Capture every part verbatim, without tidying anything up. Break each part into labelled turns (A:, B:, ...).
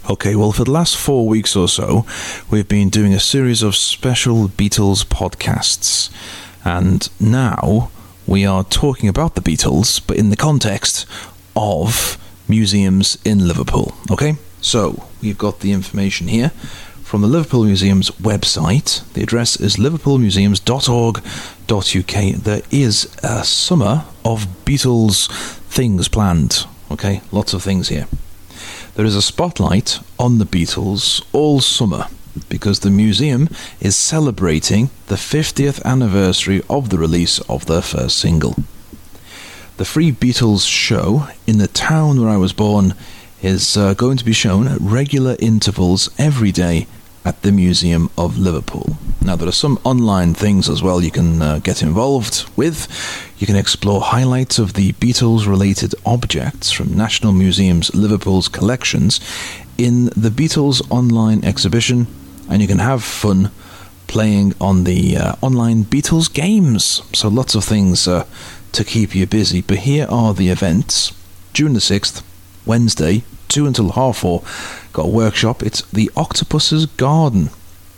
A: Okay, well, for the last four weeks or so, we've been doing a series of special Beatles podcasts. And now we are talking about the Beatles, but in the context of museums in Liverpool. Okay, so we've got the information here from the Liverpool Museum's website. The address is liverpool museums dot org dot U K. There is a summer of Beatles things planned. Okay, lots of things here. There is a spotlight on the Beatles all summer because the museum is celebrating the fiftieth anniversary of the release of their first single. The free Beatles show in the town where I was born is uh, going to be shown at regular intervals every day at the Museum of Liverpool. Now, there are some online things as well you can uh, get involved with. You can explore highlights of the Beatles-related objects from National Museum's Liverpool's collections in the Beatles online exhibition, and you can have fun playing on the uh, online Beatles games. So lots of things uh, to keep you busy. But here are the events. June the sixth, Wednesday, two until half four, got a workshop. It's the Octopus's Garden.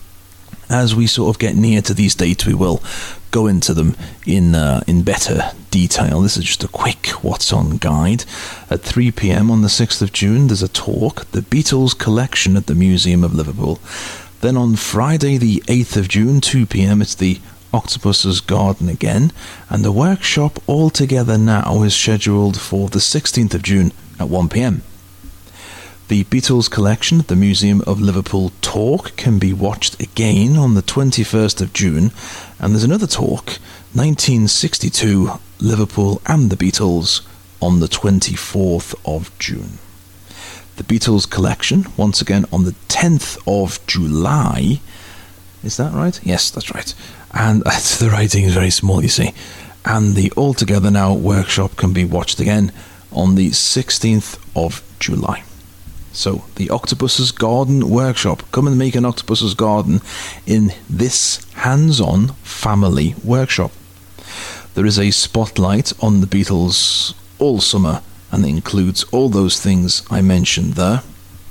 A: As we sort of get near to these dates, we will go into them in uh, in better detail. This is just a quick what's on guide. At three p.m. on the sixth of June, there's a talk, The Beatles Collection at the Museum of Liverpool. Then on Friday the eighth of June, two p.m, it's the Octopus's Garden again. And the workshop altogether now is scheduled for the sixteenth of June at one p.m. The Beatles Collection at the Museum of Liverpool talk can be watched again on the twenty-first of June, and there's another talk, nineteen sixty-two, Liverpool and the Beatles, on the twenty-fourth of June. The Beatles Collection, once again on the tenth of July. Is that right? Yes, that's right. And the writing is very small, you see. And the Altogether Now workshop can be watched again on the sixteenth of July. So, the Octopus's Garden workshop. Come and make an Octopus's Garden in this hands-on family workshop. There is a spotlight on the Beatles all summer, and it includes all those things I mentioned there.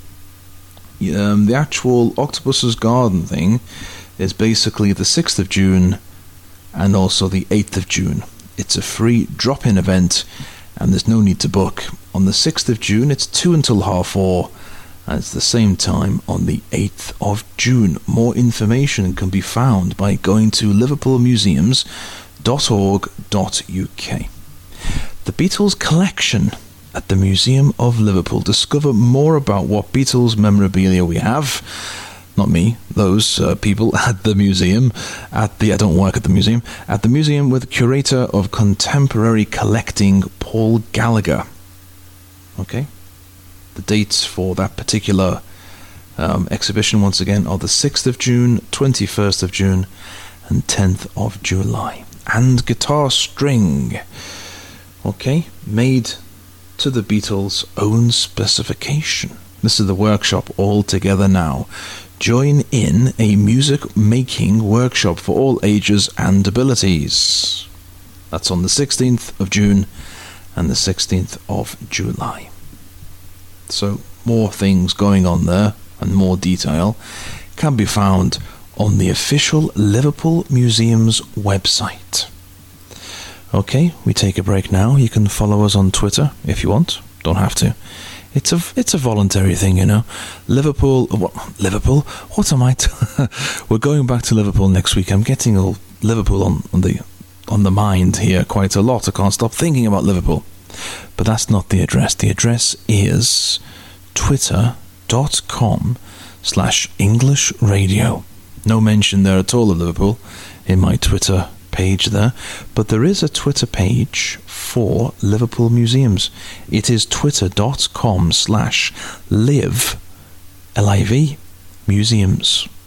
A: Um, the actual Octopus's Garden thing is basically the sixth of June and also the eighth of June. It's a free drop-in event, and there's no need to book. On the sixth of June, it's two until half four, and it's the same time on the eighth of June. More information can be found by going to liverpool museums dot org dot U K. The Beatles Collection at the Museum of Liverpool. Discover more about what Beatles memorabilia we have. Not me, those uh, people at the museum, at the, I don't work at the museum, at the museum with Curator of Contemporary Collecting, Paul Gallagher. Okay? The dates for that particular um, exhibition, once again, are the sixth of June, twenty-first of June, and tenth of July. And guitar string. Okay? Made to the Beatles' own specification. This is the workshop all together now. Join in a music-making workshop for all ages and abilities. That's on the sixteenth of June and the sixteenth of July. So, more things going on there, and more detail can be found on the official Liverpool Museum's website. Okay, we take a break now. You can follow us on Twitter if you want. Don't have to. It's a it's a voluntary thing, you know. Liverpool, what, Liverpool. What am I? T- We're going back to Liverpool next week. I'm getting all Liverpool on, on the on the mind here quite a lot. I can't stop thinking about Liverpool. But that's not the address. The address is twitter dot com slash English radio. No mention there at all of Liverpool in my Twitter page there, but there is a Twitter page for Liverpool Museums. It is twitter dot com slash live L I V museums.